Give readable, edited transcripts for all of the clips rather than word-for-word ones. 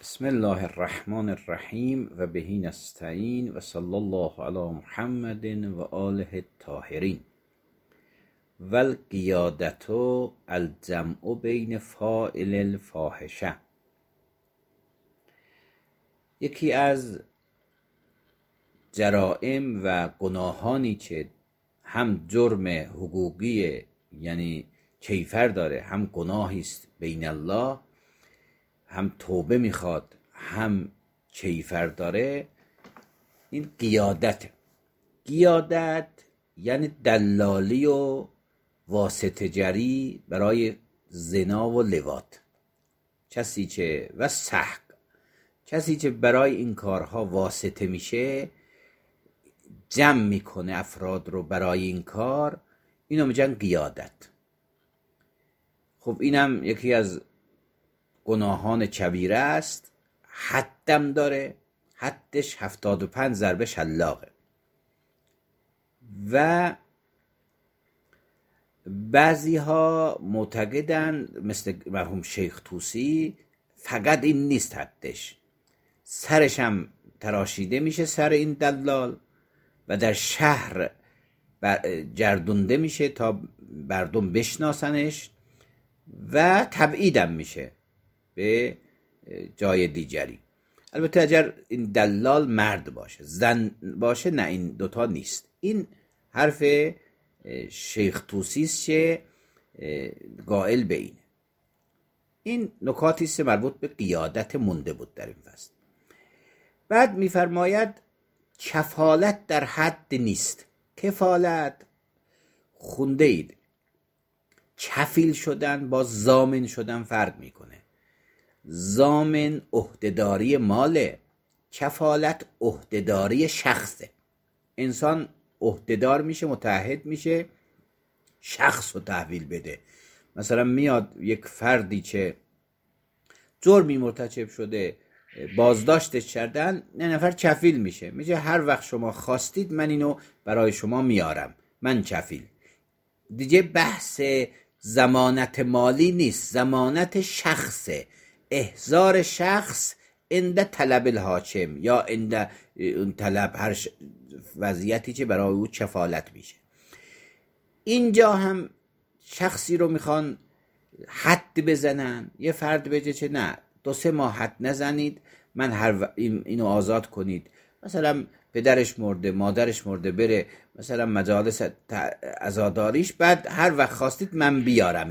بسم الله الرحمن الرحیم و بهی نستعین و صلی الله علی محمد و آله الطاهرین. و القیادة الجمع بین فاعل الفاحشه. یکی از جرائم و گناهانی که هم جرم حقوقی یعنی کیفر داره، هم گناهی است بین الله، هم توبه میخواد، هم کیفر داره، این قیادت یعنی دلالی و واسطه جری برای زنا و لواط. کسی که برای این کارها واسطه میشه، جمع میکنه افراد رو برای این کار، اینو میگن قیادت. خب اینم یکی از گناهان کبیره است. حدم داره، حدش 75 ضربه شلاقه. و بعضی ها معتقدن مثل مرحوم شیخ طوسی فقط این نیست حدش، سرش هم تراشیده میشه، سر این دلال، و در شهر گردونده میشه تا مردم بشناسنش، و تبعیدم میشه به جای دیگری. البته اگر این دلال مرد باشه، زن باشه، نه، این دوتا نیست. این حرف شیخ طوسی است که قائل به اینه. این نکاتی است مربوط به قیادت مونده بود در این فصل. بعد میفرماید کفالت در حد نیست. کفالت خونده اید، کفیل شدن با ضامن شدن فرق میکنه. ضامن عهدهداری ماله، کفالت عهدهداری شخصه. انسان عهدهدار میشه، متعهد میشه شخص رو تحویل بده. مثلا میاد یک فردی که جرمی مرتکب شده بازداشتش کردن، نه نفر کفیل میشه، میگه هر وقت شما خواستید من اینو برای شما میارم، من کفیل. دیگه بحث ضمانت مالی نیست، ضمانت شخصه، احضار شخص عند طلب الحاکم یا عند اون طلب، هر وضعیتی که برای او کفالت میشه. اینجا هم شخصی رو میخوان حد بزنن. یه فرد بگه چه نه 2-3 ماه حد نزنید، من اینو آزاد کنید. مثلا پدرش مرده، مادرش مرده، بره مثلا مجالس عزاداریش، بعد هر وقت خواستید من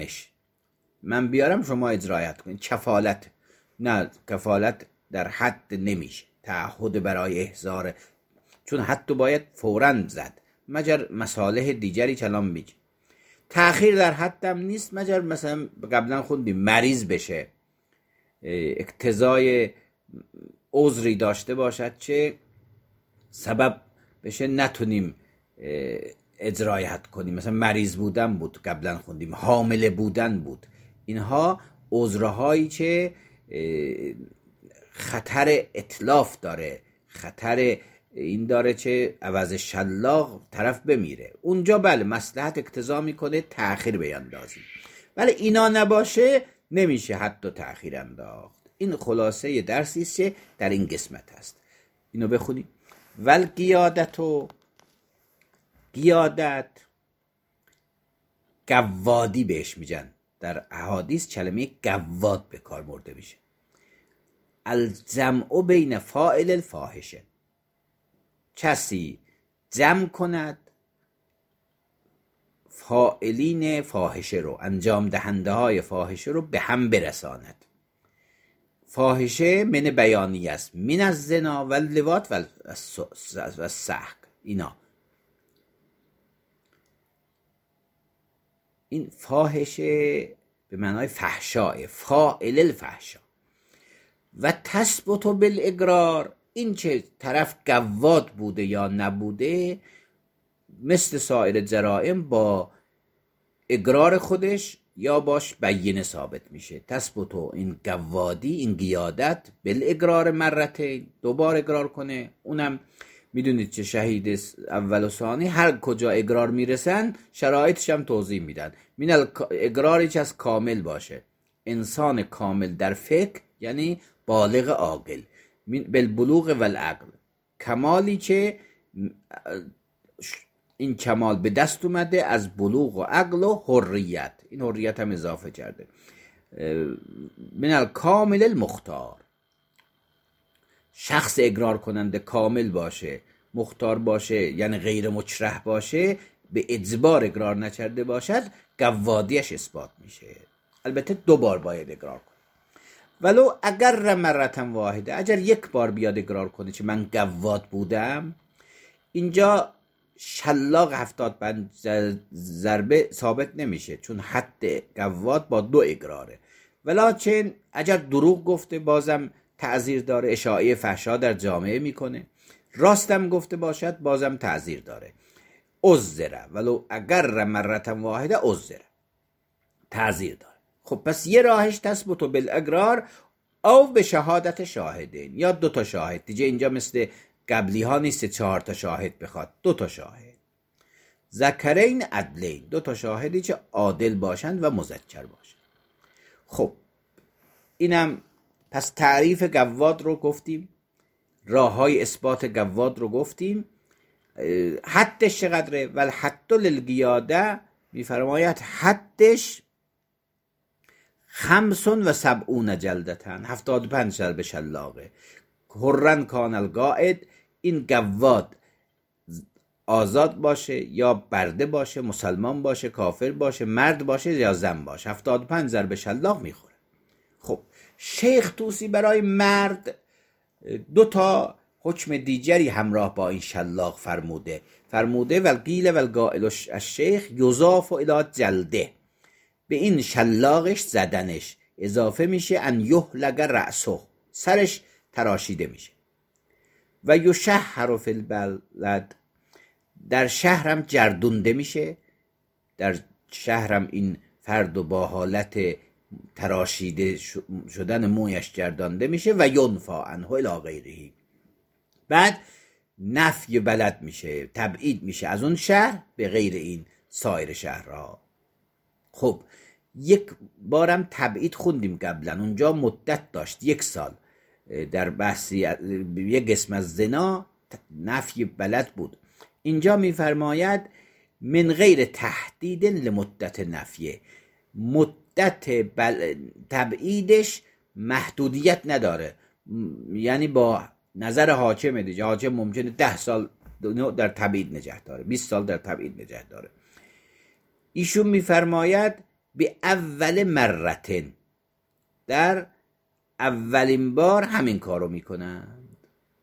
بیارم شما اجرایت کنید. کفالت نه، کفالت در حد نمیشه، تعهد برای احضار، چون حد باید فوراً زد مگر مصالح دیگری کلام میگه. تأخیر در حدم نیست مگر مثلا قبلا خوندیم مریض بشه، اقتضای عذری داشته باشد چه سبب بشه نتونیم اجرایت کنیم. مثلا مریض بودن بود، قبلا خوندیم حامله بودن بود. اینها عذرهایی که خطر اتلاف داره، خطر این داره که عوض شلاق طرف بمیره. اونجا بله مصلحت اقتضا میکنه تأخیر بیندازیم، ولی اینا نباشه نمیشه حد و تأخیر انداخت. این خلاصه درسی است که در این قسمت هست. اینو بخونیم. قیادت قوادی بهش میگن. در احادیث کلمه قواد به کار برده میشه. الجمع بین فاعل الفاحشه، کسی جمع کند فاعلین فاحشه رو، انجام دهنده های فاحشه رو به هم برساند. فاحشه من بیانی است، من از زنا و لواط و سحق. اینا این فاحشه به معنای فحشاء، فاعل الفحشا. و تثبت بالاقرار، این که طرف قواد بوده یا نبوده مثل سایر جرائم با اقرار خودش یا باش بینه ثابت میشه. تثبت این قوادی، این قیادت بالاقرار مرتين، 2 بار اقرار کنه. اونم میدونید که شهید اول و ثانی هر کجا اقرار میرسن شرایطش هم توضیح میدن. اقراری که از کامل باشه. انسان کامل در فکر یعنی بالغ عاقل، بالبلوغ و العقل، کمالی که این کمال به دست اومده از بلوغ و عقل و حریت. این حریت هم اضافه کرده. من الکامل المختار، شخص اقرار کننده کامل باشه، مختار باشه، یعنی غیر مکره باشه، به اجبار اقرار نکرده باشد، قوادیش اثبات میشه. البته 2 بار باید اقرار کنه. ولو اگر مرتن واحده، اگر 1 بار بیاد اقرار کنه که من قواد بودم، اینجا شلاق 75 ضربه ثابت نمیشه، چون حد قواد با 2 اقراره. ولکن اگر دروغ گفته بازم تعذیر داره، اشاعه فحشا در جامعه میکنه. راستم گفته باشد بازم تعذیر داره. عذره، ولو اگر مرتن واحده عذره، تعذیر داره. خب پس یه راهش تثبت بالاقرار او به شهادت شاهدین، یا 2 تا شاهد. دیگه اینجا مثل قبلی ها نیست 4 تا شاهد بخواد، 2 تا شاهد. ذکرین عدلین، 2 تا شاهدی که عادل باشند و مذکر باشند. خب اینم پس تعریف قواد رو گفتیم، راه های اثبات قواد رو گفتیم. حدش چقدره؟ والحد للقیاده میفرماید حدش 75 جلدتن، 75 ضرب شلاقه. حرن کان القائد، این قواد آزاد باشه یا برده باشه، مسلمان باشه، کافر باشه، مرد باشه یا زن باشه، 75 ضرب شلاق میخوره. خب شیخ طوسی برای مرد 2 تا حکم دیگری همراه با این شلاق فرموده والقیل والقائل الشیخ یضاف الی جلده، به این شلاقش زدنش اضافه میشه ان یهلق رأسه، سرش تراشیده میشه. و یشهر فی البلد، در شهرم جردونده میشه، در شهرم این فرد و با حالت تراشیده شدن مویش جردانده میشه. و ینفا عنه الی غیره، بعد نفی بلد میشه، تبعید میشه از اون شهر به غیر این سایر شهرها. خب 1 بارم تبعید خوندیم قبلا، اونجا مدت داشت 1 سال، در بحثی 1 قسم از زنا نفی بلد بود. اینجا میفرماید من غیر تهدید لمدت نفیه، مدت تبعیدش محدودیت نداره، یعنی با نظر حاکم دیگه، حاکم ممکنه 10 سال در تبعید نگه داره، 20 سال در تبعید نگه داره. ایشون میفرماید به اول مرتن، در اولین بار همین کارو میکنند.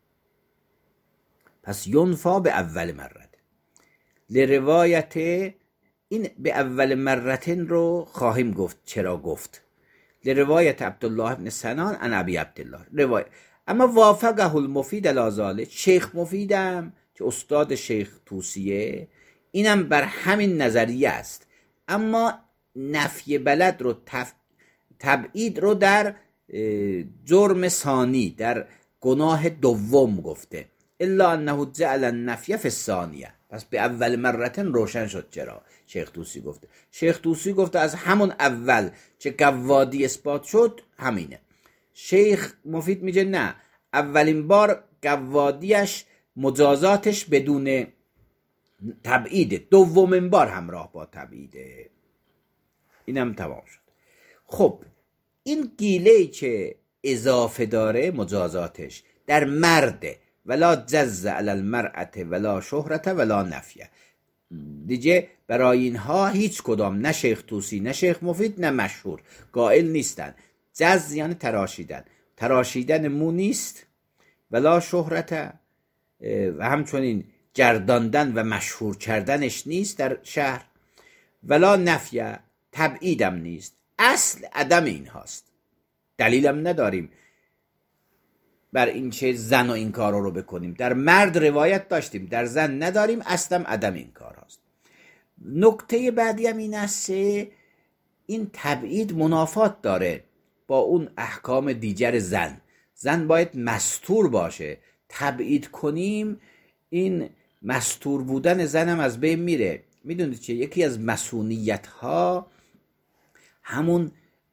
پس ینفا به اول مرتن. لروایت این به اول مرتن رو خواهیم گفت چرا گفت. لروایت عبدالله بن سنان عن ابی عبدالله روایت. اما وافقه المفید الازاله، شیخ مفیدم که استاد شیخ طوسیه، اینم بر همین نظریه است، اما نفی بلد رو تبعید رو در جرم ثانی، در گناه دوم گفته. الا انه جعل النفی فی الثانیه، پس به اول مرتن روشن شد چرا شیخ طوسی گفته. شیخ طوسی گفته از همون اول که قوادی اثبات شد همینه. شیخ مفید میگه نه، اولین بار قوادیش مجازاتش بدون تبعیده، دومین بار همراه با تبعیده. اینم تمام شد. خب این گیله‌ای که اضافه داره مجازاتش در مرده، ولا جز علی المرأة ولا شهرت ولا نفیه، دیگه برای اینها هیچ کدام، نه شیخ طوسی نه شیخ مفید نه مشهور، قائل نیستن. جز یعنی تراشیدن مو نیست، ولا شهرت و همچنین گرداندن و مشهور کردنش نیست در شهر، ولا نفیه تبعیدم نیست. اصل عدم این هاست، دلیلم نداریم بر این چه زن و این کار رو بکنیم. در مرد روایت داشتیم، در زن نداریم، اصلا عدم این کار هاست. نکته بعدی هم این است این تبعید منافات داره با اون احکام دیگر زن. زن باید مستور باشه، تبعید کنیم این مستور بودن زنم از بین میره. میدونید که یکی از مسئولیت ها همون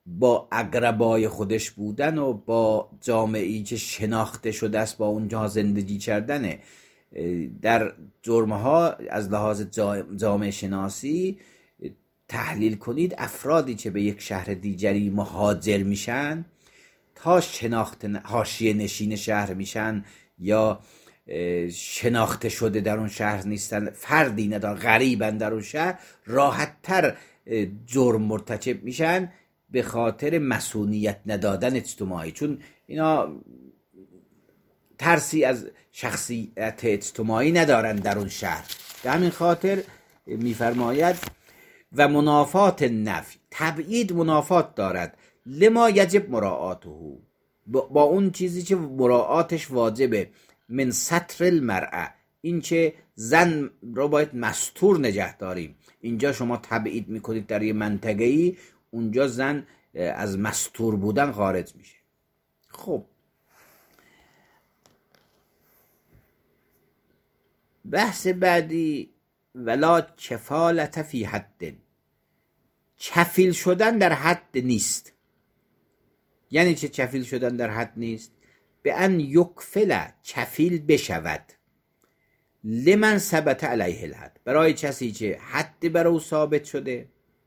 با اقربای خودش بودن و با جامعه‌ای که شناخته شده است با اونجا زندگی کردنه. در جرمها از لحاظ جامعه شناسی تحلیل کنید، افرادی که به یک شهر دیگری مهاجر میشن تا حاشیه نشین شهر میشن یا شناخته شده در اون شهر نیستن، فردی ندارن، غریبن در اون شهر، راحت تر جرم مرتکب میشن به خاطر مسئولیت ندادن اجتماعی، چون اینا ترسی از شخصیت اجتماعی ندارن در اون شهر. به همین خاطر میفرماید و منافات نفی، تبعید منافات دارد، لما یجب مراعاته، با اون چیزی که مراعاتش واجبه، من ستر المرأة، این که زن رو باید مستور نگه داریم. اینجا شما تبعید میکنید در یه منطقه‌ای، اونجا زن از مستور بودن خارج میشه. خب بحث بعدی، ولا کفالت فی حد، کفیل شدن در حد نیست. یعنی چه کفیل شدن در حد نیست؟ به ان یکفل، کفیل بشود، لمن ثبت علیه الحد، برای کسی که حد بر او ثابت شده،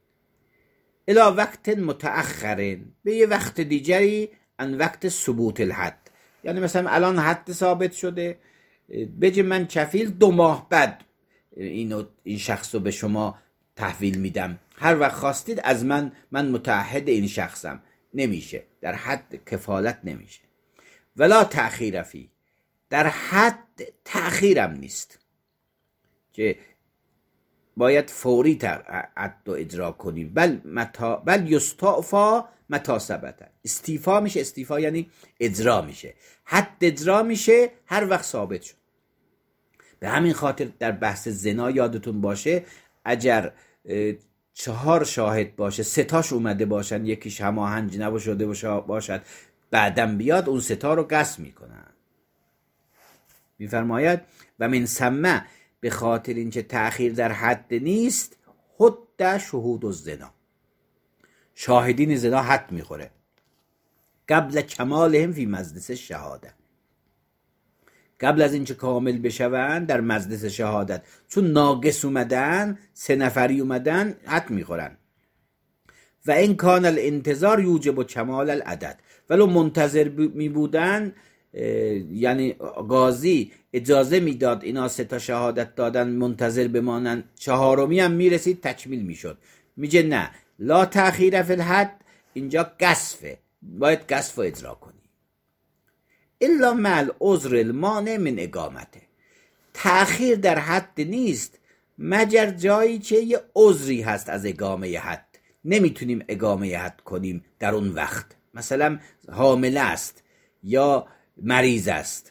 الی وقت متأخر، به یه وقت دیگری، ان وقت ثبوت الحد. یعنی مثلا الان حد ثابت شده، بگه من کفیل 2 ماه بعد این شخص رو به شما تحویل میدم، هر وقت خواستید از من متعهد این شخصم. نمیشه، در حد کفالت نمیشه. ولا تأخیر فی، در حد تأخیرم نیست که باید فوری حد رو اجرا کنیم، بل یستعفا متی ثبت، استیفا میشه، استیفا یعنی اجرا میشه، حد اجرا میشه هر وقت ثابت شد. به همین خاطر در بحث زنا یادتون باشه، اگر 4 شاهد باشه، 3 تاش اومده باشن، یکیش هماهنگ نشده باشد، بعدم بیاد، اون 3 تا رو قصد میکنن. میفرماید و من ثم، به خاطر اینکه تأخیر در حد نیست، حد شهود الزنا، شاهدین زنا حد میخوره، قبل کمالهم فی مجلس شهاده، قبل از اینکه کامل بشون در مجلس شهادت، چون ناقص اومدن، 3 نفری اومدن، حد میخورن. و این کان الانتظار یوجب کمال العدد، ولو منتظر می بودن، یعنی قاضی اجازه میداد اینا 3 تا شهادت دادن منتظر بمانن، 4می هم میرسید تکمیل میشد. میگه نه، لا تأخیر فی الحد، اینجا قصفه، باید قصف اجرا کنی. الا مع العذر المانع من اقامته، تأخیر در حد نیست مگر جایی که یه عذری هست از اقامه حد، نمیتونیم اقامه حد کنیم در اون وقت، مثلا حامله است یا مریض است،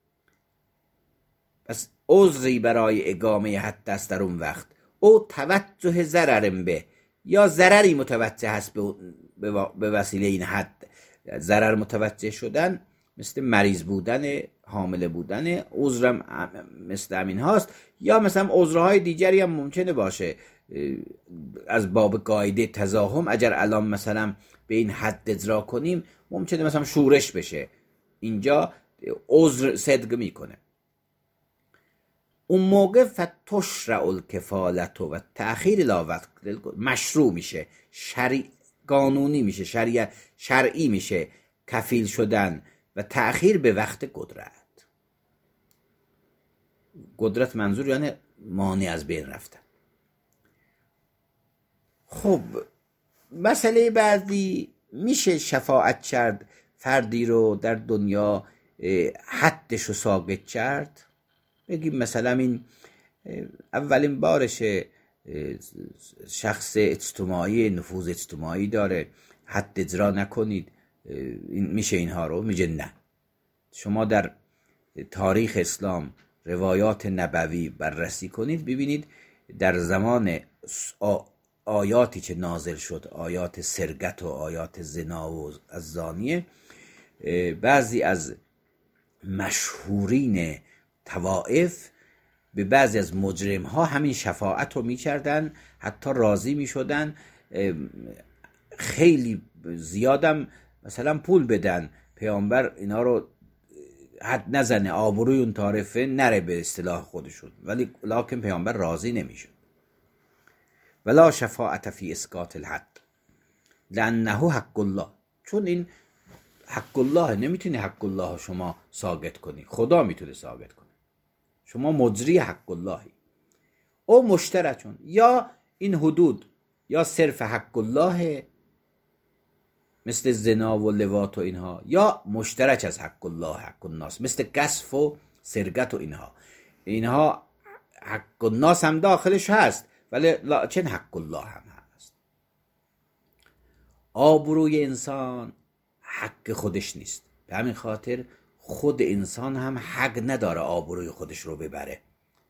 پس عذری برای اقامه حد است در اون وقت، او توجه ضرر به، یا ضرری متوجه هست به وسیله این حد، ضرر متوجه شدن مثل مریض بودن، حامله بودن، عذرم مثل همین هاست، یا مثلا عذرهای دیگری هم ممکنه باشه از باب قاعده تزاحم، اگر الان مثلا به این حد اجرا کنیم ممکنه مثلا شورش بشه، اینجا عذر صدق میکنه. اون موقع فتشرع الکفالت و تأخیر لا وقت مشروع میشه، قانونی میشه، شرعی میشه کفیل شدن و تأخیر به وقت قدرت منظور یعنی مانع از بین رفتن. خب مسئله بعدی، میشه شفاعت کرد فردی رو در دنیا حدش رو ساقط کرد؟ بگیم مثلا این اولین بارشه، شخص اجتماعی، نفوذ اجتماعی داره، حد اجرا نکنید، میشه اینها رو؟ میگه نه. شما در تاریخ اسلام روایات نبوی بررسی کنید، ببینید در زمان آیاتی که نازل شد، آیات سرقت و آیات زنا و از زانیه، بعضی از مشهورین طوائف به بعضی از مجرم ها همین شفاعت رو میکردن، حتی راضی میشدن، خیلی زیادم مثلا پول بدن، پیامبر اینا رو حد نزنه، آبروی اون طایفه نره به اصطلاح خودشون، ولی لکن پیامبر راضی نمیشد. ولا شفاعت فی اسقاط الحد لانه حق الله، چون این حق الله، نمیتونی حق الله شما ساقط کنی، خدا میتونه ساقط کنه، شما مجری حق اللهی. او مشترکون، یا این حدود یا صرف حق الله مثل زنا و لواط و اینها، یا مشترک از حق الله حق الناس مثل قذف و سرقت و اینها حق الناس هم داخلش هست، ولی چه حق الله هم هست. آبروی انسان حق خودش نیست، به همین خاطر خود انسان هم حق نداره آبروی خودش رو ببره.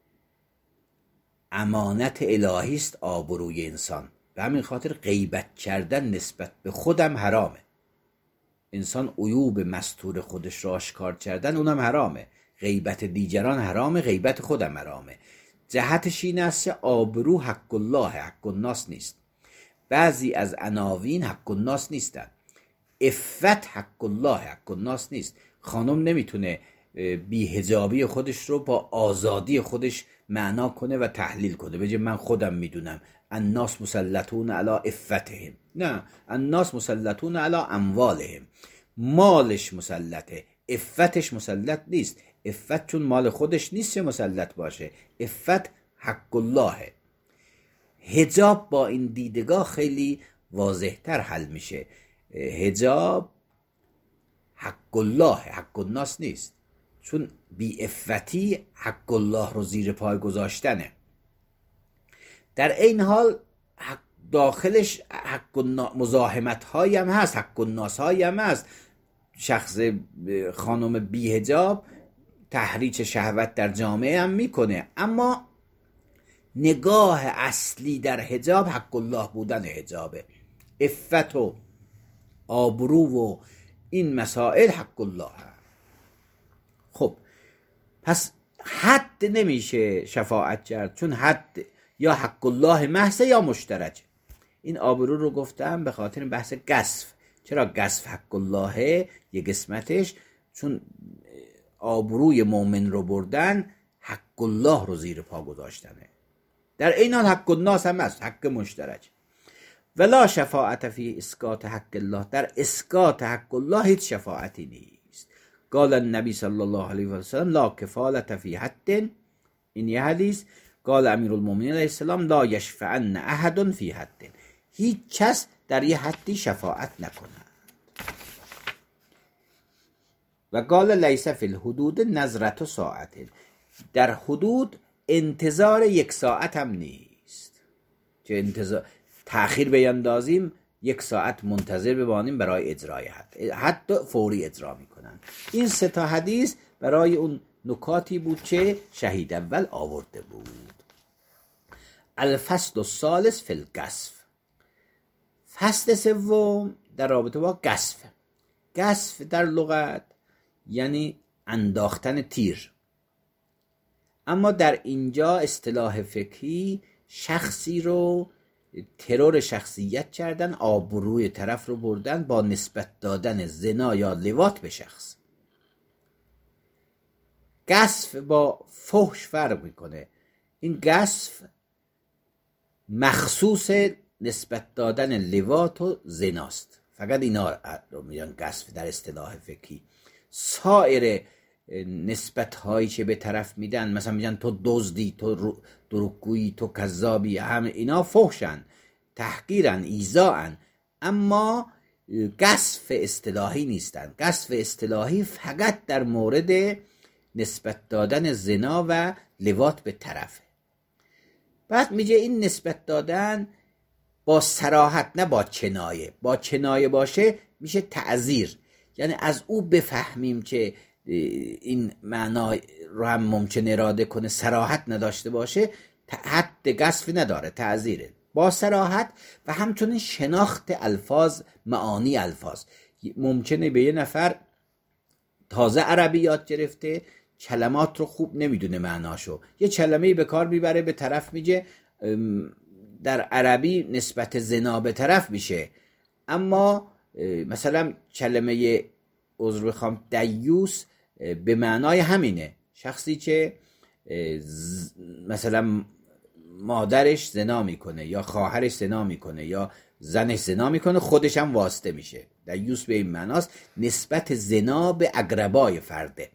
امانت الهی است آبروی انسان، به همین خاطر غیبت کردن نسبت به خودم حرامه. انسان عیوب مستور خودش را آشکار کردن اونم حرامه، غیبت دیگران حرامه، غیبت خودم حرامه. جهتش این است آبرو حق الله حق الناس نیست. بعضی از عناوین حق الناس نیستن. عفت حق الله حق الناس نیست. خانم نمیتونه بی‌حجابی خودش رو با آزادی خودش معنا کنه و تحلیل کنه، بگه من خودم میدونم الناس مسلطون علی عفتهم. نه، الناس مسلطون علی اموالهم، مالش مسلطه، عفتش مسلط نیست. عفت چون مال خودش نیست چه مسلط باشه، عفت حق الله. حجاب با این دیدگاه خیلی واضح‌تر حل میشه. حجاب حق الله حق الناس نیست، چون بی عفتی حق الله رو زیر پای گذاشتنه. در این حال داخلش حق مزاحمت هایی هم هست، حق الناس هایی هم هست. شخص خانم بی حجاب تحریک شهوت در جامعه هم میکنه، اما نگاه اصلی در حجاب حق الله بودن حجابه. عفت و آبرو و این مسائل حق الله هم. خب پس حد نمیشه شفاعت کرد، چون حد یا حق الله محض یا مشترک. این آبرو رو گفتم به خاطر بحث قذف. چرا قذف حق الله یه قسمتش؟ چون آبروی مؤمن رو بردن حق الله رو زیر پا گذاشتنه. در این حال حق الناس هم هست، حق مشترک. ولا شفاعت فی اسقاط حق الله، در اسقاط حق الله هیچ شفاعتی نیست. قال النبی صلی الله علیه و سلم لا کفالت فی حد، این یه حدیث. قال امیرالمومنین علیه السلام لا یشفعن احد فی حد، هیچ کس در یه حدی شفاعت نکند. و قال لیس فی الحدود نظرة ساعت، در حدود انتظار یک ساعت هم نیست که انتظار تأخیر بیندازیم، یک ساعت منتظر بمانیم برای اجرای حد فوری اجرا میکنن. این سه تا حدیث برای اون نکاتی بود که شهید اول آورده بود. الفصل الثالث فی القذف، فصل سوم در رابطه با قذف. قذف در لغت یعنی انداختن تیر، اما در اینجا اصطلاح فقهی شخصی رو ترور شخصیت کردن، آبروی طرف رو بردن با نسبت دادن زنا یا لواط به شخص. قذف با فحش فرق میکنه. این قذف مخصوص نسبت دادن لواط و زناست، فقط اینا رو میگن قذف در اصطلاح فقهی. سایر نسبت هایی که به طرف میدن، مثلا میگن تو دزدی، تو دروغگویی، تو کذابی، همه اینا فحشن، تحقیرن، ایذاءن، اما قذف اصطلاحی نیستن. قذف اصطلاحی فقط در مورد نسبت دادن زنا و لواط به طرفه. بعد میگه این نسبت دادن با صراحت، نه با کنایه. با کنایه باشه میشه تعذیر، یعنی از او بفهمیم که این معنا رو هم ممکنه اراده کنه، صراحت نداشته باشه، حد قذف نداره، تعذیره. با صراحت و همچنین شناخت الفاظ، معانی الفاظ. ممکنه به یه نفر تازه عربی یاد گرفته، کلمات رو خوب نمیدونه معناشو، یه کلمه‌ای به کار میبره، به طرف میگه در عربی نسبت زنا به طرف میشه، اما مثلا کلمه عذر بخوام دیوس به معنای همینه، شخصی که مثلا مادرش زنا میکنه یا خواهرش زنا میکنه یا زنش زنا میکنه، خودش هم واسطه میشه. دیوس به این معناست نسبت زنا به اقربای فرده،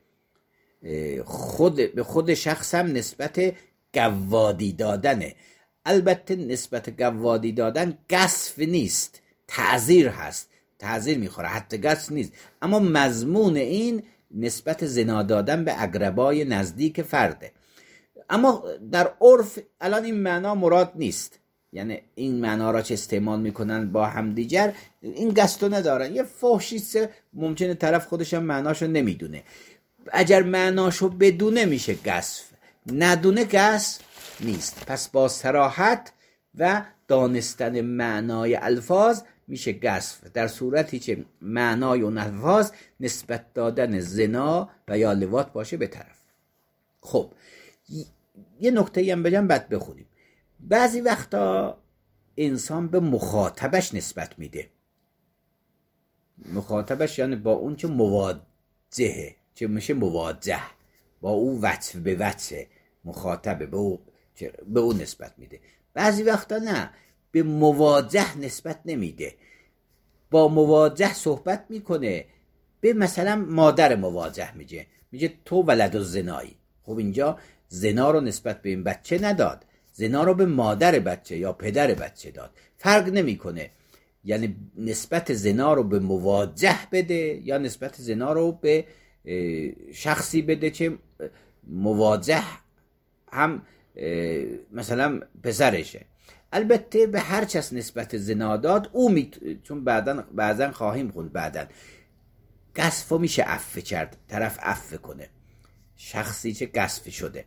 به خود شخص هم نسبت گوادی دادنه. البته نسبت گوادی دادن قصف نیست، تعذیر هست، تعذیر میخوره، حتی قصف نیست، اما مضمون این نسبت زنا دادن به اقربای نزدیک فرده. اما در عرف الان این معنا مراد نیست، یعنی این معنا را چه استعمال میکنن با همدیگر این قصدو ندارن. یه فحشیست ممکنه طرف خودش هم معناشو نمیدونه، اگر معناشو بدونه میشه قصف، ندونه قصف نیست. پس با صراحت و دانستن معنای الفاظ میشه قصف، در صورتی که معنای اون الفاظ نسبت دادن زنا و یا لواط باشه به طرف. خب یه نکته هم بگم بعد بخونیم. بعضی وقتا انسان به مخاطبش نسبت میده، مخاطبش یعنی با اون که مواجهه، که میشه مواجه، با او وجه به وجه مخاطبه، به او نسبت میده. بعضی وقتا نه، به مواجه نسبت نمیده، با مواجه صحبت میکنه، به مثلا مادر مواجه میگه تو ولد الزنایی. خب اینجا زنا رو نسبت به این بچه نداد، زنا رو به مادر بچه یا پدر بچه داد، فرق نمیکنه. یعنی نسبت زنا رو به مواجه بده یا نسبت زنا رو به شخصی بده که مواجه هم مثلا پسرشه. البته به هر کس نسبت زنا داد او چون بعداً خواهیم خوند، بعداً قصف میشه عفو کرد، طرف عفو کنه، شخصی که قصف شده.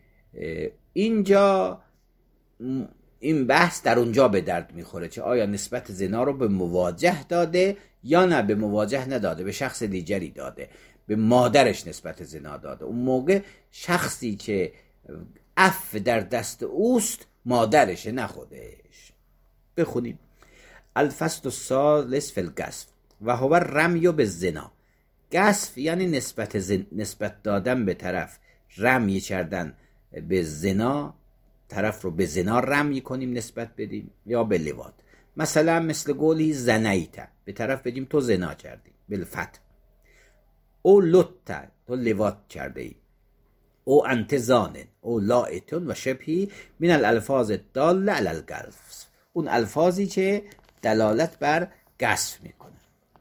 اینجا این بحث در اونجا به درد میخوره که آیا نسبت زنا رو به مواجه داده یا نه به مواجه نداده، به شخص دیگری داده، به مادرش نسبت زنا داده. اون موقع شخصی که عفو در دست اوست مادرشه نه خودش. بخونیم. الفصل الثالث فی القذف و هو رمی بالزنا. قذف یعنی نسبت دادن به طرف، رمی کردن به زنا، طرف رو به زنا رمی کنیم، نسبت بدیم، یا به لواط. مثلا مثل قولی زنیت، به طرف بدیم تو زنا کردی بالفتح، او لطت تو لواط کرده ای، او انت زانن، او لائتون و شبهی من الالفاظ الداله علی القذف، اون الفاظی که دلالت بر قذف میکنه.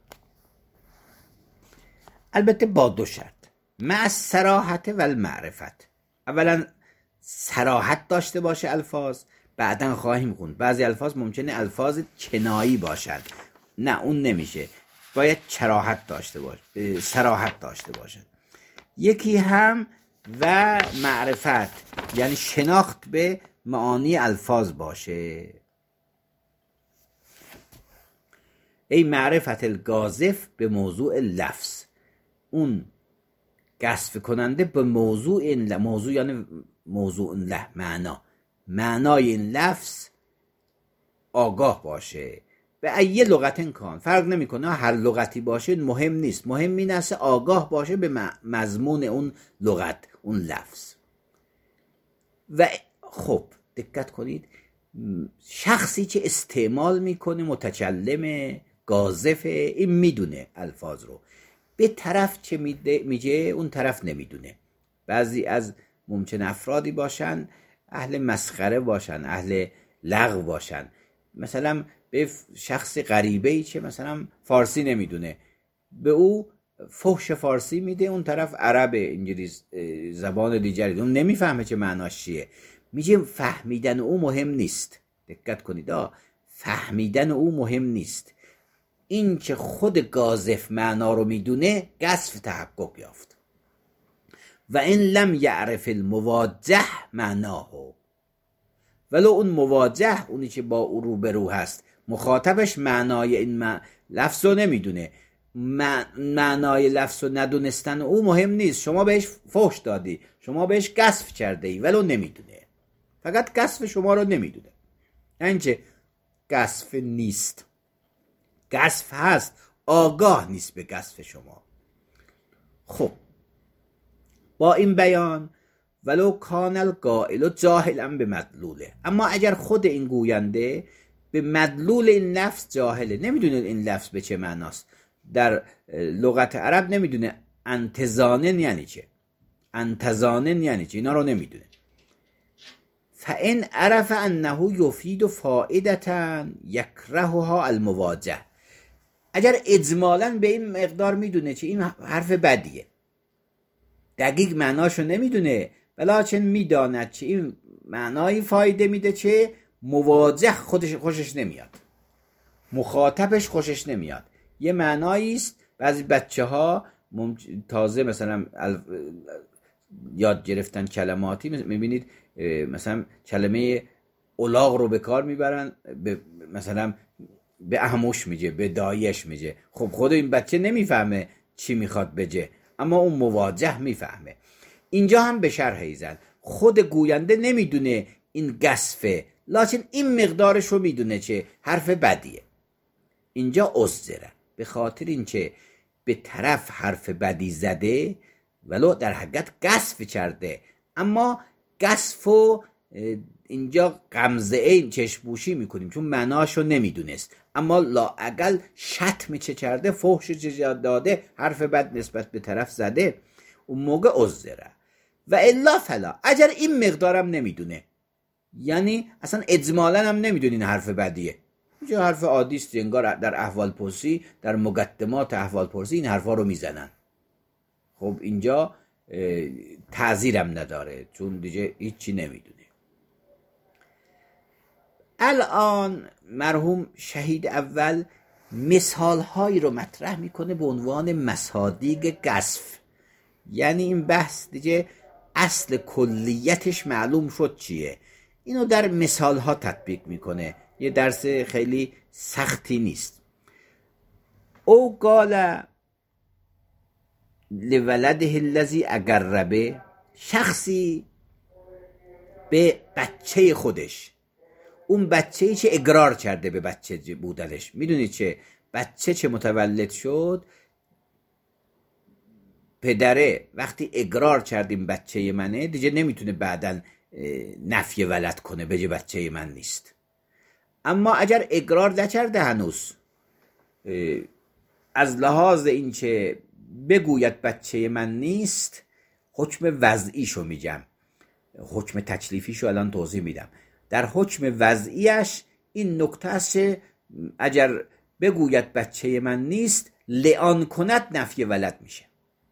البته با دو شرط، مع الصراحت و المعرفت. اولا صراحت داشته باشه الفاظ، بعدن خواهیم خوند بعضی الفاظ ممکنه الفاظ کنایی باشد، نه اون نمیشه، باید صراحت داشته باشه، صراحت داشته باشه. یکی هم و معرفت یعنی شناخت به معانی الفاظ باشه. ای معرفت القاذف به موضوع لفظ، اون قذف کننده به موضوع این موضوع یعنی موضوع معنای این لفظ آگاه باشه. به ای لغت کان، فرق نمیکنه هر لغتی باشه، مهم نیست، مهم این است آگاه باشه به مضمون اون لغت، اون لفظ. و خب دقت کنید، شخصی که استعمال میکنه، متکلم قاذف، این میدونه الفاظ رو، به طرف چه میگه اون طرف نمیدونه. بعضی از ممکن افرادی باشن اهل مسخره باشن، اهل لغو باشن، مثلا به شخص غریبه‌ای که مثلا فارسی نمیدونه به او فحش فارسی میده، اون طرف عرب، انگلیس، زبان دیگری، اون نمیفهمه چه معناش چیه، میگه فهمیدن او مهم نیست. دقت کنید، فهمیدن او مهم نیست، این که خود قاذف معنا رو میدونه قذف تحقق یافت. و این لم یعرف المواجه معناه، ولو اون مواجه، اونی که با او روبرو هست، مخاطبش معنای این لفظ رو نمیدونه، معنای لفظ رو ندونستن او مهم نیست، شما بهش فحش دادی، شما بهش قذف کرده ای، ولو نمیدونه، فقط قذف شما رو نمیدونه، اینکه قذف نیست. گزف هست، آگاه نیست به گزف شما. خب با این بیان ولو کان القائل جاهلا به مدلوله، اما اگر خود این گوینده به مدلول این لفظ جاهله، نمیدونه این لفظ به چه معناست، در لغت عرب نمیدونه انتظانن یعنی چه، انتظانن یعنی چه، اینا رو نمیدونه. فان عرف انه یفید فائدة یکرهها المواجه، اگر اجمالاً به این مقدار میدونه که این حرف بدیه، دقیق معناشو نمیدونه ولیکن میداند که این معنای فایده میده که مواجه خودش خوشش نمیاد، مخاطبش خوشش نمیاد. یه معنایی است بعضی بچه‌ها تازه مثلا یاد گرفتن کلماتی، میبینید مثلا کلمه الاغ رو به کار میبرن، مثلا به احموش میگه، به دایش میگه. خب خود این بچه نمیفهمه چی میخواد بگه، اما اون مواجه میفهمه. اینجا هم به شرح ایزن خود گوینده نمیدونه این گسفه، لکن این مقدارش رو میدونه که حرف بدیه. اینجا عذره به خاطر اینکه به طرف حرف بدی زده ولو در حقیقت گسف کرده، اما گسفو اینجا غمزه این چشم‌پوشی میکنیم چون معناشو نمیدونست، اما لااقل شتم چه کرده، فحش چه داده، حرف بد نسبت به طرف زده، اون موقع عذره. و الا فلا، اگر این مقدارم نمیدونه، یعنی اصلا اجمالا هم نمیدونه این حرف بدیه، اینجا حرف عادی است، انگار در احوال پرسی، در مقدمات احوال پرسی این حرفا رو میزنن. خب اینجا تعذیرم نداره چون دیگه هیچی نمیدونه. الان مرحوم شهید اول مثال هایی رو مطرح میکنه به عنوان مصادیق گسف، یعنی این بحث دیگه اصل کلیتش معلوم شد چیه، اینو در مثال ها تطبیق میکنه. یه درس خیلی سختی نیست. او قال لولده الذی اقربه، شخصی به بچه خودش، اون بچه‌ای که اقرار کرده به بچه بودنش، میدونید چه بچه چه متولد شد، پدره وقتی اقرار کردیم بچه منه دیگه نمیتونه بعداً نفی ولد کنه بگه بچه من نیست. اما اگر اقرار نکرده هنوز، از لحاظ این که بگوید بچه من نیست، حکم وضعیشو میگم، حکم تکلیفیشو الان توضیح میدم. در حکم وضعیش این نکته است که اگر بگوید بچه من نیست، لعان کند نفی ولد میشه.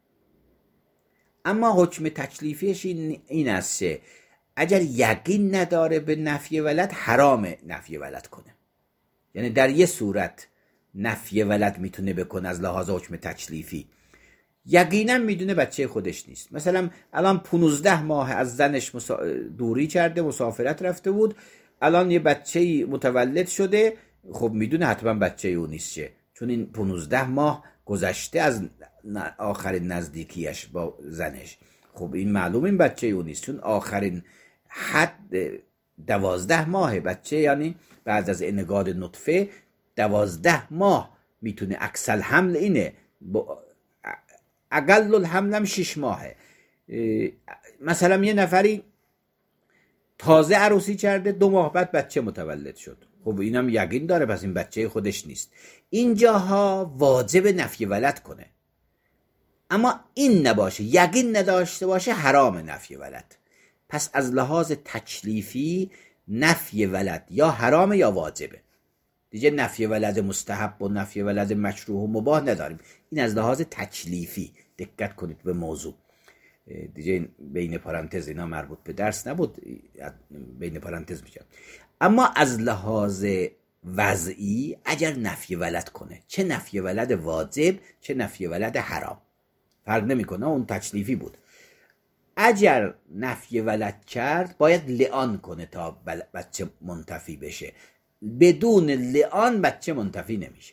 اما حکم تکلیفیش این است که اگر یقین نداره به نفی ولد، حرام نفی ولد کنه. یعنی در یه صورت نفی ولد میتونه بکنه از لحاظ حکم تکلیفی، یقینا میدونه بچه خودش نیست. مثلا الان 15 ماه از زنش دوری کرده، مسافرت رفته بود، الان یه بچه متولد شده، خب میدونه حتما بچه او نیست چه، چون این 15 ماه گذشته از آخرین نزدیکیش با زنش. خب این معلوم این بچه او نیست، چون آخرین حد 12 ماه بچه، یعنی بعد از انقاد نطفه 12 ماه میتونه. اکسل حمل اینه، اقل الحملم 6 ماهه. مثلا یه نفری تازه عروسی کرده، 2 ماه بعد بچه متولد شد، خب اینم یقین داره پس این بچه خودش نیست. اینجاها واجب نفی ولد کنه، اما این نباشه، یقین نداشته باشه، حرام نفی ولد. پس از لحاظ تکلیفی نفی ولد یا حرام یا واجبه. دیگه نفی ولد مستحب و نفی ولد مشروع و مباح نداریم. این از لحاظ تکلیفی، دقت کنید به موضوع. دیگه بین پرانتز اینا مربوط به درس نبود، بین پرانتز میشه. اما از لحاظ وضعی اگر نفی ولد کنه، چه نفی ولد واجب چه نفی ولد حرام، فرق نمیکنه، اون تکلیفی بود. اگر نفی ولد کرد باید لعان کنه تا بچه منتفی بشه، بدون لعان بچه منتفی نمیشه.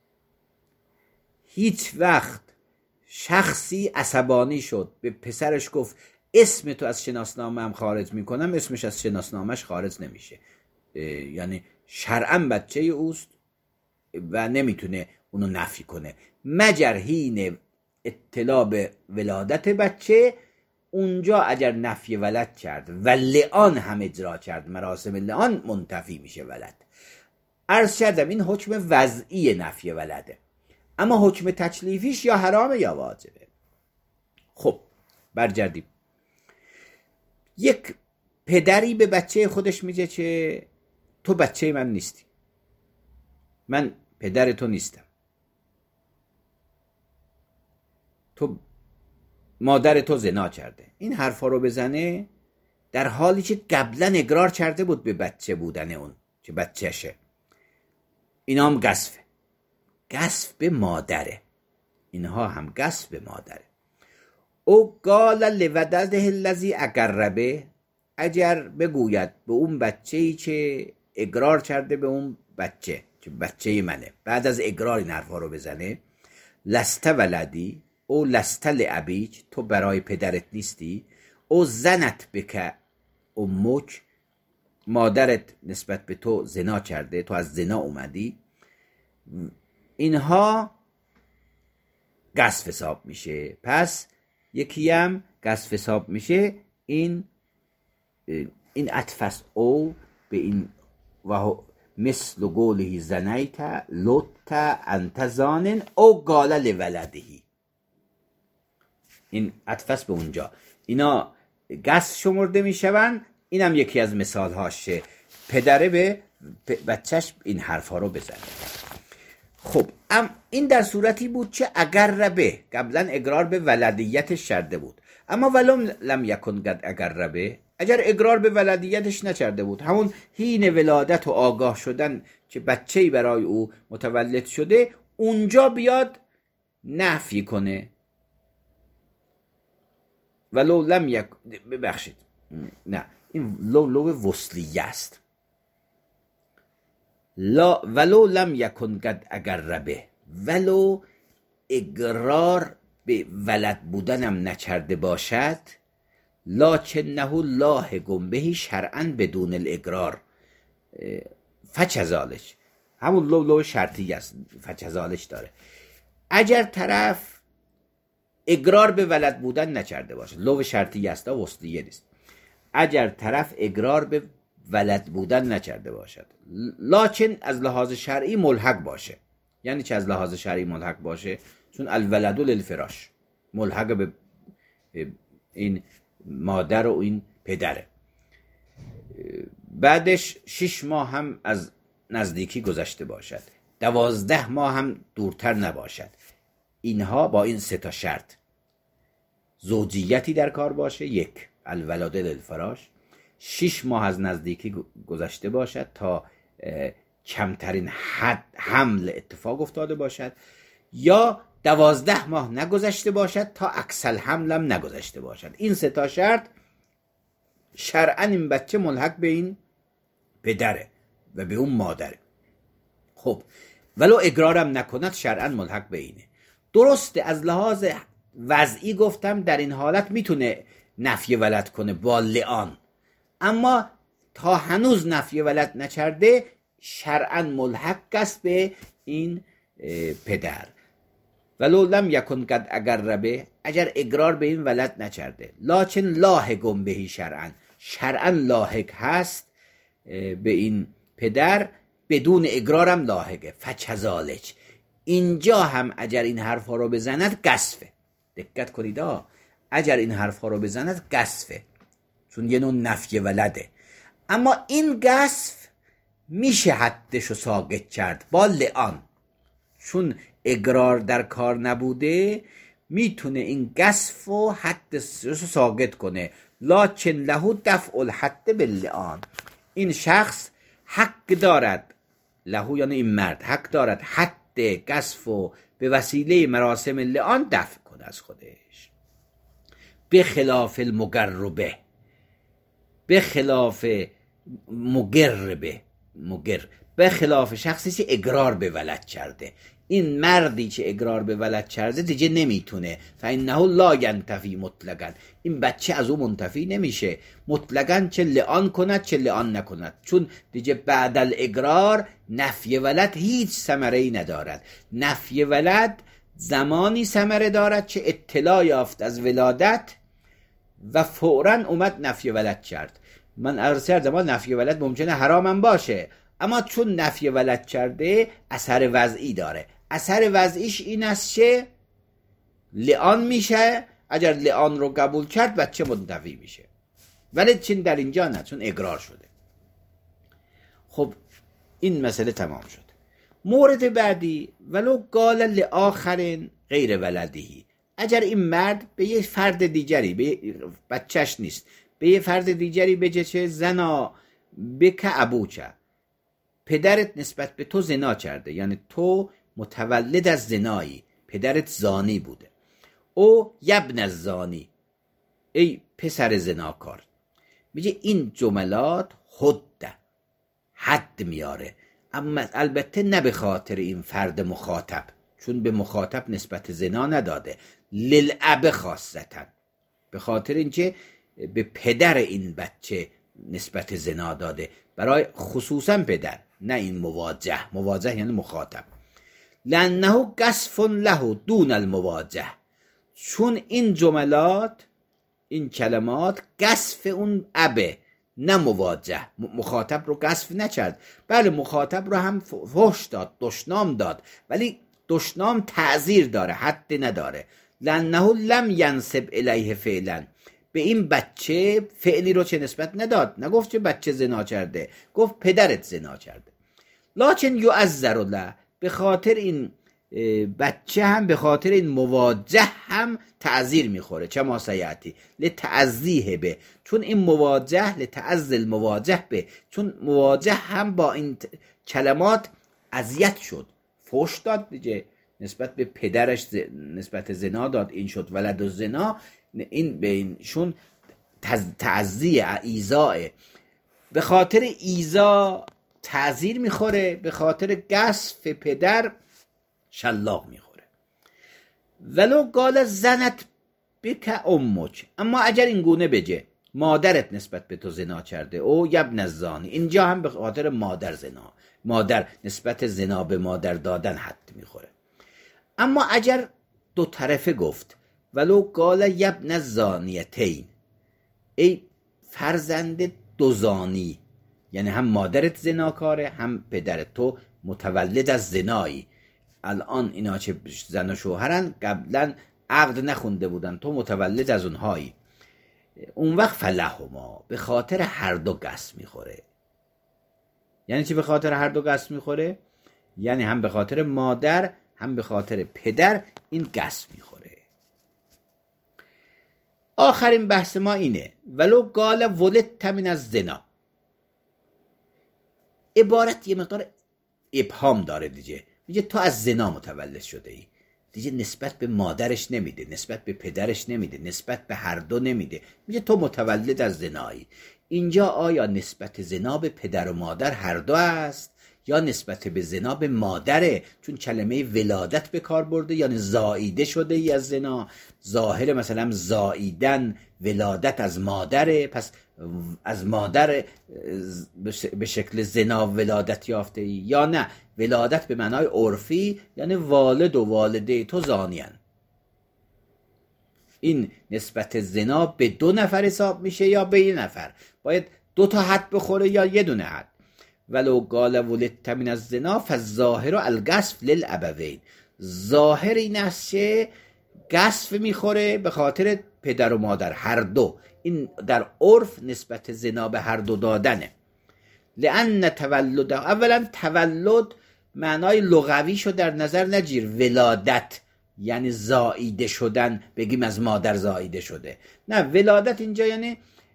هیچ وقت شخصی عصبانی شد، به پسرش گفت اسم تو از شناسنامه هم خارج میکنم، اسمش از شناسنامهش خارج نمیشه، یعنی شرعاً بچه اوست، و نمیتونه اونو نفی کنه مگر حین اطلاع به ولادت بچه. اونجا اگر نفی ولد کرد و لعان هم اجرا کرد، مراسم لعان، منتفی میشه ولد. عرض کردم این حکم وضعی نفی ولده، اما حکم تکلیفیش یا حرامه یا واجبه. خب برگردیم. یک پدری به بچه خودش میگه که تو بچه من نیستی، من پدر تو نیستم، تو مادر تو زنا کرده. این حرفا رو بزنه در حالی که قبلا اقرار کرده بود به بچه بودن اون که بچهشه. اینا هم قذفه، قذف به مادره، اینها هم قذف به مادره. او قال لولده الذی اقر، اگر بگوید به اون بچه‌ای که اقرار کرده به اون بچه که بچه منه، بعد از اقرار این حرفا رو بزنه، لست ولدی او لست لابیک، تو برای پدرت نیستی، او زنت بک امک، مادرت نسبت به تو زنا کرده، تو از زنا اومدی. اینها قذف حساب میشه. پس یکی هم قذف حساب میشه. این عطف است او به این و مثل قوله زنیت لط انت زان او قال لولده، این عطف است به اونجا. اینا قذف شمرده میشون. اینم یکی از مثال هاشه، پدره به بچهش این حرف ها رو بزنه. خب این در صورتی بود که اگر به قبلا اقرار به ولدیتش کرده بود، اما ولم لم یکن قد اگر به، اگر اقرار به ولدیتش نکرده بود، همون حین ولادت و آگاه شدن که بچه‌ای برای او متولد شده، اونجا بیاد نفی کنه. ولو لم یک، ببخشید نه، این لو وصلیه است. ولو لم یکن قد اگر به، ولو اقرار به ولد بودنم نکرده باشد، لکنه لاحق به شرعا بدون الاقرار فچزالش، همون لو شرطی است، فچزالش داره. اگر طرف اقرار به ولد بودن نکرده باشه، لو شرطی است، وصلیه نیست. اگر طرف اقرار به ولد بودن نکرده باشد، لکن از لحاظ شرعی ملحق باشه. یعنی چه از لحاظ شرعی ملحق باشه؟ چون الولد للفراش، ملحق به این مادر و این پدره. بعدش 6 ماه هم از نزدیکی گذشته باشد، 12 ماه هم دورتر نباشد. اینها با این 3 شرط، زوجیتی در کار باشه، 1 الولد للفراش، 6 ماه از نزدیکی گذشته باشد تا کمترین حد حمل اتفاق افتاده باشد، یا 12 ماه نگذشته باشد تا اکسل حملم نگذشته باشد. این 3 شرط شرعاً این بچه ملحق به این پدره و به اون مادره. خب ولو اقرارم نکند شرعاً ملحق به اینه. درسته از لحاظ وضعی گفتم در این حالت میتونه نفی ولد کنه با لعان، اما تا هنوز نفی ولد نکرده شرعاً ملحق است به این پدر. ولو لم یکن قد اگر به، اگر اقرار به این ولد نکرده، لکن لاحق به شرعاً لاحق هست به این پدر، بدون اقرارم لاحقه. فچزالج، اینجا هم اگر این حرف ها رو بزند قذفه. دقت کنید، اگر این حرف ها رو بزند قذفه، چون یه نوع نفی ولده. اما این قذف میشه حدش رو ساقط کرد با لعان، چون اقرار در کار نبوده میتونه این قذف و حدش رو ساقط کنه. لکن له دفع الحد باللعان، این شخص حق دارد، له یعنی این مرد حق دارد حد قذف و به وسیله مراسم لعان دفع کنه از خودش. به خلاف المقربه، به خلاف مقربه، به خلاف شخصی که اقرار به ولد کرده. این مردی که اقرار به ولد کرده دیگه نمیتونه، فانه لا ینتفی مطلقا، این بچه از او منتفی نمیشه مطلقا، چه لعان کند چه لعان نکند، چون دیگه بعد الاقرار نفی ولد هیچ ثمره‌ای ندارد. نفی ولد زمانی ثمره دارد که اطلاع یافت از ولادت و فوراً اومد نفی ولد کرد. من عرض کردم نفی ولد ممکنه حرامم باشه، اما چون نفی ولد کرده اثر وضعی داره. اثر وضعیش این است که لعان میشه، اگر لعان رو قبول کرد بچه منتفی میشه، ولی چون در اینجا نه، چون اقرار شده. خب این مسئله تمام شد. مورد بعدی، ولو قال لآخرین غیر ولدهی، اگر این مرد به یه فرد دیگری، به بچهش نیست، به یه فرد دیگری بگه چه زنا بک ابوچه، پدرت نسبت به تو زنا کرده، یعنی تو متولد از زنایی، پدرت زانی بوده، او یبن الزانی، ای پسر زناکار، میگه این جملات حد میاره، اما البته نه به خاطر این فرد مخاطب، چون به مخاطب نسبت زنا نداده، للاب خاصتا، به خاطر اینکه به پدر این بچه نسبت زنا داده، برای خصوصا پدر، نه این مواجه یعنی مخاطب. لانه قصف له دون المواجه، چون این جملات، این کلمات قصف اون ابه، نه مواجه. مخاطب رو قصف نکرد، بله مخاطب رو هم فحش داد، دشنام داد، ولی دشنام تعزیر داره، حد نداره. لانه لم ینسب الیه فعلا، به این بچه فعلی رو چه نسبت نداد، نگفت که بچه زنا کرده، گفت پدرت زنا کرده. لکن یعذر له، به خاطر این بچه هم، به خاطر این مواجه هم تعذیر میخوره، چه ما سیعتی لتعذیه به، چون این مواجه لتعذ المواجه به، چون مواجه هم با این کلمات اذیت شد، فحش داد دیگه، نسبت به پدرش نسبت زنا داد، این شد ولد و زنا، این به اینشون تعذیه، ایذاء، به خاطر ایذا تعذیر میخوره، به خاطر قصف پدر شلاق میخوره. ولو قال زنت بک امک، اما اگر این گونه بگه مادرت نسبت به تو زنا کرده، او یبن الزانی، اینجا هم به خاطر مادر زنا، مادر نسبت زنا به مادر دادن حد میخوره. اما اگر دو طرفه گفت ولو قال یبن الزانیتین، ای فرزند دو زانی، یعنی هم مادرت زناکاره هم پدرت، تو متولد از زنایی، الان اینا چه زن و شوهرن، قبلا عقد نخونده بودن، تو متولد از اونهایی، اون وقت فلهما، به خاطر هر دو قصد میخوره. یعنی چی به خاطر هر دو قصد میخوره؟ یعنی هم به خاطر مادر هم به خاطر پدر این قصد میخوره. آخرین بحث ما اینه، ولو قال ولدت من الزنا، عبارت یه مقدار ابهام داره دیگه، میگه تو از زنا متولد شده ای، دیگه نسبت به مادرش نمیده، نسبت به پدرش نمیده، نسبت به هر دو نمیده، میگه تو متولد از زنایی. اینجا آیا نسبت زنا به پدر و مادر هر دو است یا نسبت به زنا به مادره؟ چون کلمه ولادت به کار برده، یعنی زاییده شده ای از زنا، ظاهر مثلا زاییدن ولادت از مادره، پس از مادر به شکل زنا ولادت یافته ای، یا نه ولادت به معنای عرفی یعنی والد و والده تو زانیان. این نسبت زنا به دو نفر حساب میشه یا به یه نفر؟ باید دو تا حد بخوره یا یه دونه حد؟ ولو قال ولدت من الزنا فالظاهر القذف للابوین، ظاهر این است که قذف میخوره به خاطر پدر و مادر هر دو، این در عرف نسبت زنا به هر دو دادنه. لأن تولد، اولا تولد معنای لغویشو در نظر نگیر، ولادت یعنی زاییده شدن، بگیم از مادر زاییده شده، نه، ولادت اینجا یعنی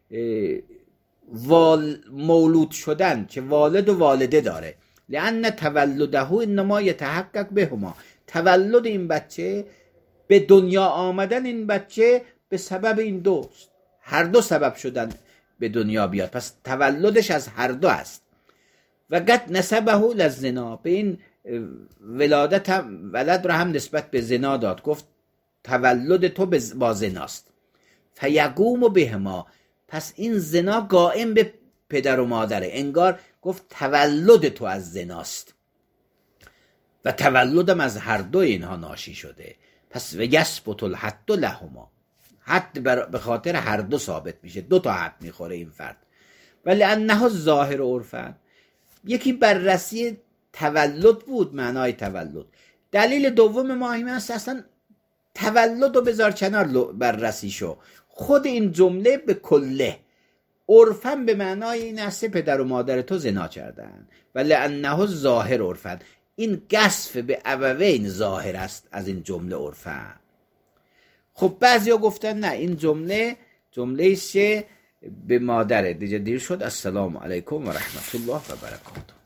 مولود شدن که والد و والده داره. لأن تولده انما یتحقق بهما، تولد این بچه، به دنیا آمدن این بچه به سبب این دوست، هر دو سبب شدن به دنیا بیاد، پس تولدش از هر دو است. و قد نسبه للزنا، به این ولادت هم ولد را هم نسبت به زنا داد، گفت تولد تو با زناست. فیقوم بهما، پس این زنا قائم به پدر و مادره، انگار گفت تولد تو از زناست و تولدم از هر دو اینها ناشی شده. پس و یثبت الحد لهما، حد به خاطر هر دو ثابت میشه، 2 تا حد میخوره این فرد. ولی انها ظاهر عرفن، یکی بررسی تولد بود، معنای تولد. دلیل دوم ما این است اصلا تولد رو بذار کنار، بررسی شو، خود این جمله به کله عرفن به معنای این است پدر و مادر تو زنا کردن. ولی انه ظاهر عرفن، این قذف به ابوین ظاهر است از این جمله عرفن. خب بعضیا گفتن نه، این جمله است به مادره. دیگه دیر شد. السلام علیکم و رحمت الله و برکاته.